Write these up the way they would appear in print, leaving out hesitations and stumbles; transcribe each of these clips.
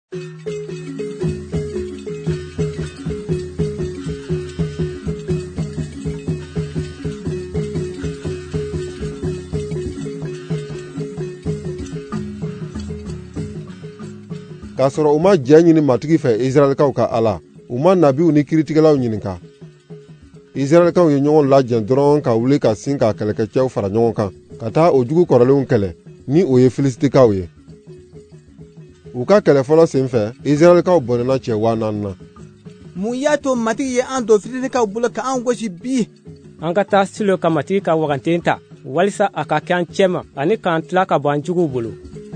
K'a sɔrɔ u ma jɛ ɲini matigi fɛ Israɛlikaw ka Ala, u ma nabiw ni kiiritigɛlaw ɲininka. Israɛlikaw ye ɲɔgɔn lajɛ dɔrɔn ka wuli ka sin ka kɛlɛkɛcɛw fara ɲɔgɔn kan ka taa o jugu kɔrɔlenw kɛlɛ ni o ye Filistikaw ye. U ka kɛlɛ fɔlɔ sen fɛ Israɛlikaw bɔnɛna cɛ 4,000 na. Mun y'a to matigi ye an don Filistikaw bolo ka an gosi bi? An ka taa Silo ka matigi ka waganten ta walisa a ka kɛ an cɛma ani k'an tila ka bɔ an juguw bolo.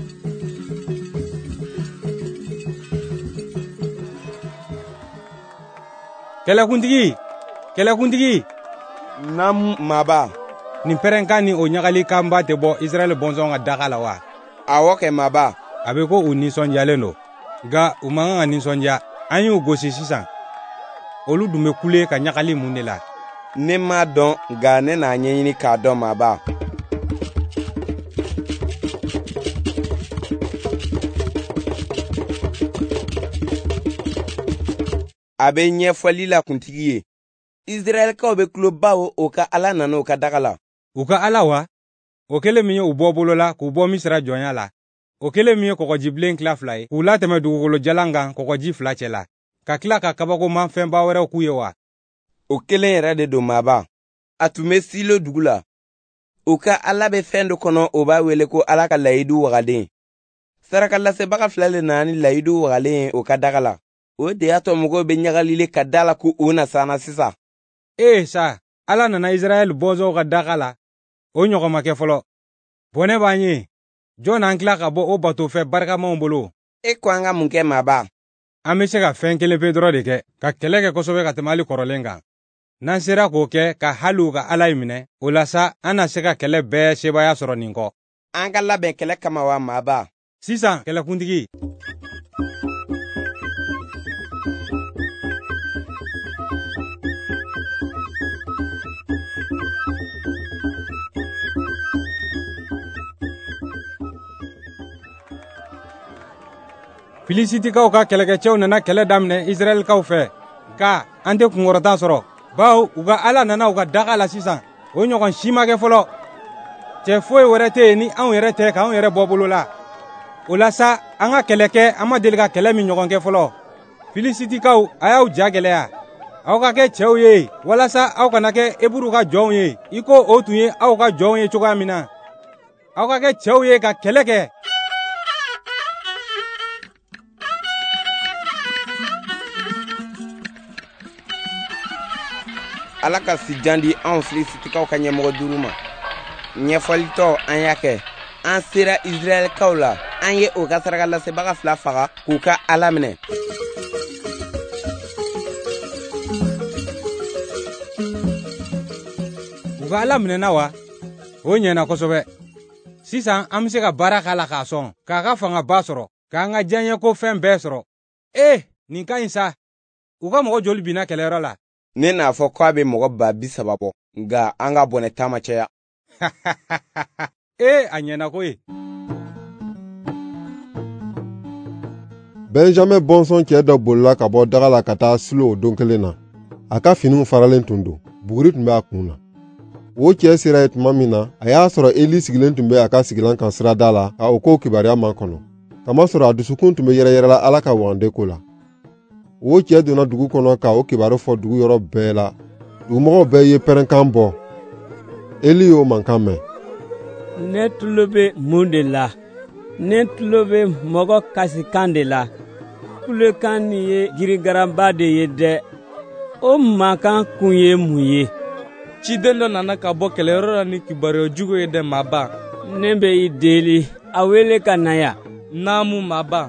Kɛlɛkuntigi! Namu maba. Nin pɛrɛnkan ni o ɲagalikanba tɛ bɔ Israɛl bɔnsɔn ka daga la wa? Awɔ kɛ maba. A bɛ ko u nisɔndiyalen don. Nka u man kan ka nisɔndiya. An y'u gosi sisan. Olu dun bɛ kule ka ɲagali mun de la? Ne m'a dɔn nka ne n'a ɲɛɲini k'a dɔn maba. A bɛ ɲɛfɔli la kuntigi ye. Israɛlikaw bɛ tulo bawo o ka Ala nana o ka daga la. U ka Ala wa? O kelen min ye u bɔ bolo la k'u bɔ Misira jɔnya la. O kelen min ye kɔgɔjibilen tila 2 ye k'u latɛmɛ dugukolo jalan kan kɔgɔji 2 cɛ la. Ka tila ka kabakomafɛnba wɛrɛw k'u ye wa? O kelen yɛrɛ de don maba. A tun bɛ Silo dugu la. U ka Ala bɛ fɛn dɔ kɔnɔ o b'a wele ko Ala ka layidu wagaden. Sarakalasebaga 2 le nana ni layidu wagalen o ka daga la. O de y'a to mɔgɔw bɛ ɲagalile ka da la ko o na sana sisan. Sa, Ala nana Israɛl bɔnsɔnw ka daga la. O ɲɔgɔn ma kɛ fɔlɔ. Bɔnɛ b'an ye. Jɔn an tila ka bɔ o batofɛ barikamaw bolo? E ko an ka mun kɛ maba? An bɛ se ka fɛn kelen pe dɔrɔn de kɛ, ka kɛlɛ kɛ kosɛbɛ ka tɛmɛ hali kɔrɔlen kan. N'an sera k'o kɛ ka hali u ka Ala in minɛ, o la sa an na se ka kɛlɛ bɛɛ sebaya sɔrɔ nin kɔ. An ka labɛn kɛlɛ kama wa maba? Sisan, kɛlɛkuntigi. Filistikaw ka kɛlɛkɛcɛw nana kɛlɛ daminɛ Israɛlikaw fɛ. Nka an tɛ kunkɔrɔta sɔrɔ. Bawo u ka Ala nana u ka daga la sisan. O ɲɔgɔn si ma kɛ fɔlɔ. Cɛ foyi wɛrɛ tɛ yen ni anw yɛrɛ tɛ k'anw yɛrɛ bɔ bolo la. O la sa an ka kɛlɛ kɛ an ma deli ka kɛlɛ min ɲɔgɔn kɛ fɔlɔ. Filistikaw a y'aw ja gɛlɛya. Aw ka kɛ cɛw ye walasa aw kana kɛ Eburu ka jɔnw ye. I ko o tun ye aw ka jɔnw ye cogoya min na. Aw ka kɛ cɛw ye ka kɛlɛ kɛ. Ala ka sijan di anw Filistikaw ka ɲɛmɔgɔ 5 ma. Ɲɛfɔlitɔ an y'a kɛ. An sera Israɛlikaw la. An ye o ka sarakalasebaga 2 faga k'u ka Ala minɛ. U ka Ala minɛna wa? O ɲɛna kosɛbɛ. Sisan an bɛ se ka baara k'a la k'a sɔn, k'a ka fangaba sɔrɔ, k'an ka diɲɛ ko fɛn bɛɛ sɔrɔ. Nin ka ɲi sa. U ka mɔgɔ joli binna kɛlɛyɔrɔ la? Ne n'a fɔ k'a bɛ mɔgɔ 30 bɔ, nka an ka bɔnɛ ta ma caya. A ɲɛna koyi. Benjamin bɔnsɔn cɛ dɔ bolila ka bɔ daga la ka taa Silo o don kelen na. A ka finiw faralen tun don. Buguri tun bɛ a kun na. O cɛ sera yen tuma min na, a y'a sɔrɔ Eli sigilen tun bɛ a ka sigilan kan sirada la ka o ko kibaruya makɔnɔ. Kamasɔrɔ a dusukun tun bɛ yɛrɛyɛrɛla Ala ka waganden ko la. O cɛ donna dugu kɔnɔ ka o kibaru fɔ dugu yɔrɔ bɛɛ la. Dugumɔgɔw bɛɛ ye pɛrɛnkan bɔ. Eli y'o mankan mɛn. Ne tulo bɛ mun de la? Ne tulo bɛ mɔgɔ kasikan de la. Kulekan nin ye girigaranba de ye dɛ. O mankan kun ye mun ye? Ciden dɔ nana ka bɔ kɛlɛyɔrɔ la ni kibaruya jugu ye dɛ maba. Ne bɛ i deli. A wele ka na yan. Naamu maba.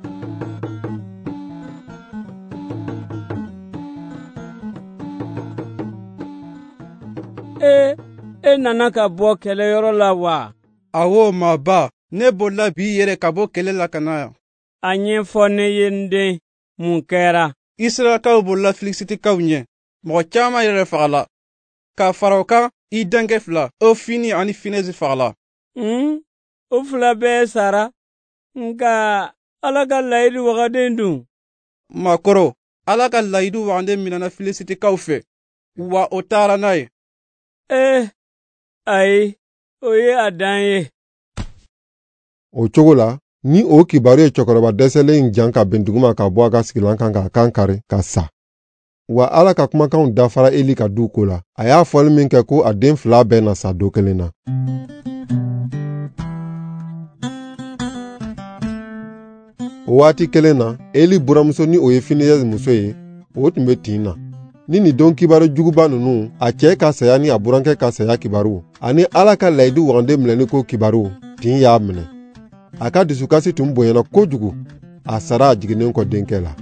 E nana ka bɔ kɛlɛyɔrɔ la wa? Awɔ maba. Ne bolila bi yɛrɛ ka bɔ kɛlɛ la ka na yan. A ɲɛfɔ ne ye n den. Mun kɛra? Israɛlikaw bolila Filistikaw ɲɛ. Mɔgɔ caman yɛrɛ fagala. Ka fara o kan I denkɛ 2, Ofini ani Finɛzi fagala. O 2 bɛɛ sara. Nka ala ka layidu wagaden dun. Makoro, ala ka layidu waganden minana Filisitikaw fɛ, wa o taara n'a ye. Ayi, o ye a dan ye. O cogo la, ni o kibaru ye cɛkɔrɔba dɛsɛlen in jan ka ben duguma ka bɔ a ka sigilan kan k'a kan kari ka sa. Wa ala ka kumakanw dafara Eli ka du ko la. A y'a fɔli min kɛ ko a den 2 bɛɛ na sa don kelen na. O waati kelen na, Eli buramuso ni o ye Finiyɛsi muso ye, o tun bɛ tin na. Ni nin don kibaru juguba ninnu, a cɛ ka saya ni a burankɛ ka saya kibaru, ani ala ka layidu waganden minɛni ko kibaru, tin y'a minɛ. A ka dusukasi tun bonyana kojugu. A sara a jiginnen kɔ denkɛ la.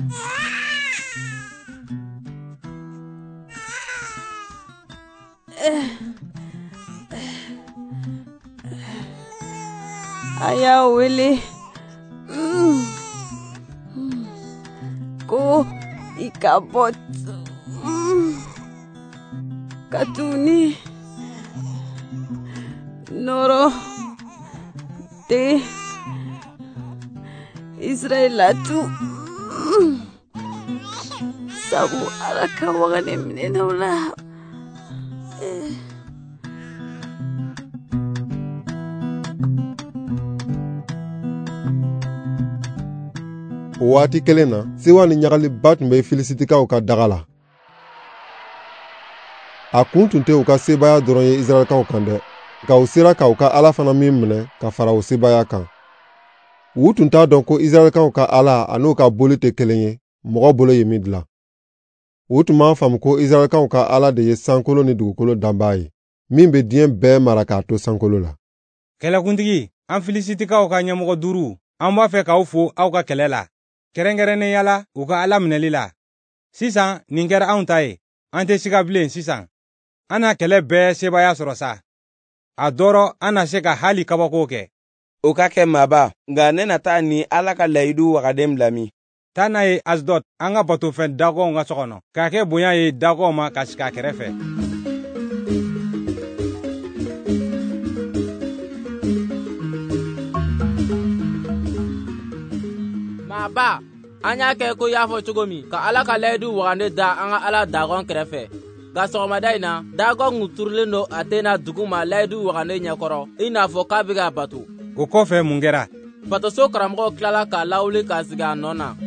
A y'a wele ko i ka bɔ ka tuguni nɔrɔ tɛ Israɛla tu sabu ala ka wagane minɛnɛw la. O waati kelen na, sewa ni ɲagaliba tun bɛ Filisitikaw ka daga la. A kun tun tɛ u ka sebaya dɔrɔn ye Israɛlikaw kan dɛ, nka u sera ka u ka ala fana min minɛ ka fara o sebaya kan. U tun t'a dɔn ko Israɛlikaw ka ala an'u ka boli tɛ kelen ye, mɔgɔ bolo ye min dilan. U tun b'a faamu ko Israɛlikaw ka ala de ye sankolo ni dugukolo danbaa ye, min bɛ diɲɛ bɛɛ mara k'a to sankolo la. Kɛlɛkuntigi, an Filisitikaw ka ɲɛmɔgɔ 5, an b'a fɛ k'aw fo aw ka kɛlɛ la. Kɛrɛnkɛrɛnnenya la u ka ala minɛli la. Sisan nin kɛra anw ta ye, an tɛ siga bilen sisan. An na kɛlɛ bɛɛ sebaya sɔrɔ sa. A dɔrɔ an na se ka hali kabako kɛ. O ka kɛ maaba, nka ne na taa ni ala ka layidu wagaden bila min. Taa n'a ye Asdod, an ka batofɛn dagɔnw ka so kɔnɔ, k'a kɛ bonya ye dagɔnw ma ka sigi a kɛrɛfɛ. Maaba, an y'a kɛ ko y'a fɔ cogo min, ka ala ka layidu waganden da an ka ala dagɔn kɛrɛfɛ. Nka sɔgɔmada in na, dagɔn kun turulen don a tɛ na dugu ma layidu waganden ɲɛkɔrɔ, i n'a fɔ k'a bɛ k'a bato. O kɔfɛ mun kɛra? Batoso karamɔgɔw tilala k'a lawuli k'a sigi a nɔ na.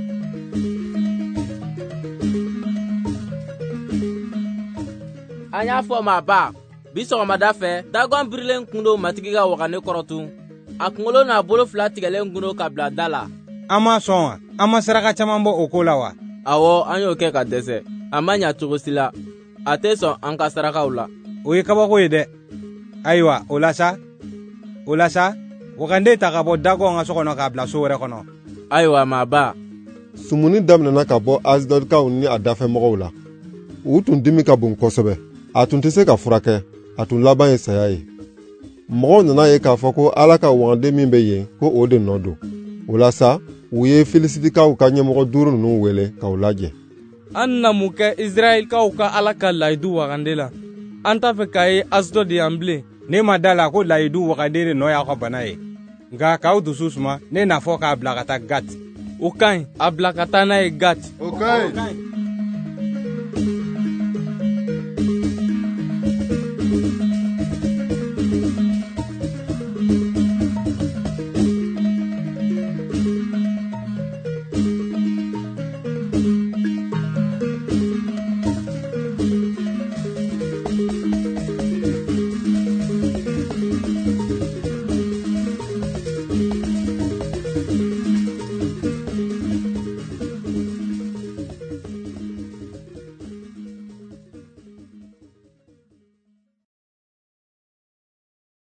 An y'a fɔ maaba, bi sɔgɔmada fɛ, dagɔn birilen kun don matigi ka waganden kɔrɔ tun. A kunkolo n'a bolo 2 tigɛlen kun don ka bila da la. An ma sɔn wa? An ma saraka caman bɔ o ko la wa? Awɔ, an y'o kɛ ka dɛsɛ. A ma ɲa cogo si la. A tɛ sɔn an ka sarakaw la. O ye kabako ye dɛ. Ayiwa, o la sa, waganden ta ka bɔ dagɔn ka so kɔnɔ k'a bila so wɛrɛ kɔnɔ. Ayiwa maaba. Sumuni daminɛna ka bɔ Asdodkaw ni a dafɛmɔgɔw la. U tun dimi ka bon kosɛbɛ. A tun tɛ se ka furakɛ. A tun laban ye saya ye. Mɔgɔw nana ye k'a fɔ ko ala ka waganden min bɛ yen ko o de nɔ don. O la sa, u ye Filisitikaw ka ɲɛmɔgɔ 5 ninnu wele k'aw lajɛ. An na mun kɛ Israɛlikaw ka ala ka layidu wagande la. An t'a fɛ k'a ye Asdod yan bilen. Ne ma da la ko layidu waganden de nɔ y'aw ka bana ye. Nka k'aw dusu suma, ne n'a fɔ k'a bila ka taa Gat. O ka ɲi, a bila ka taa n'a ye Gat. O ka ɲi.